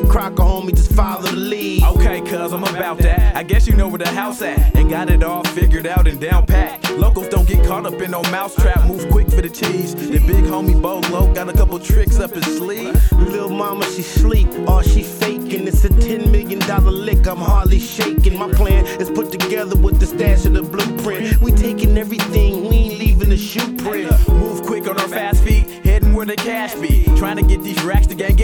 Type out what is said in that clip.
Crocker, homie, just follow the lead. Okay, cuz I'm about that. I guess you know where the house at. And got it all figured out and down pat. Locals don't get caught up in no mousetrap. Move quick for the cheese. The big homie Bolo got a couple tricks up his sleeve. Lil' mama, she sleep, or she faking. It's a $10 million lick, I'm hardly shaking. My plan is put together with the stash of the blueprint. We taking everything, we ain't leaving a shoe print. Move quick on our fast feet, heading where the cash be. Trying to get these racks to gang.